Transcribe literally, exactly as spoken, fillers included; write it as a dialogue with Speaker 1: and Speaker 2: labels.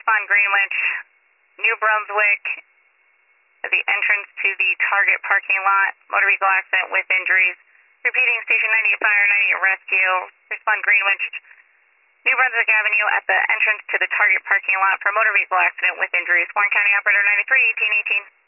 Speaker 1: respond Greenwich, New Brunswick, at the entrance to the Target parking lot, motor vehicle accident with injuries. Repeating, Station ninety-eight Fire, ninety-eight Rescue, respond Greenwich, New Brunswick Avenue at the entrance to the Target parking lot for motor vehicle accident with injuries. Warren County Operator ninety-three, eighteen eighteen.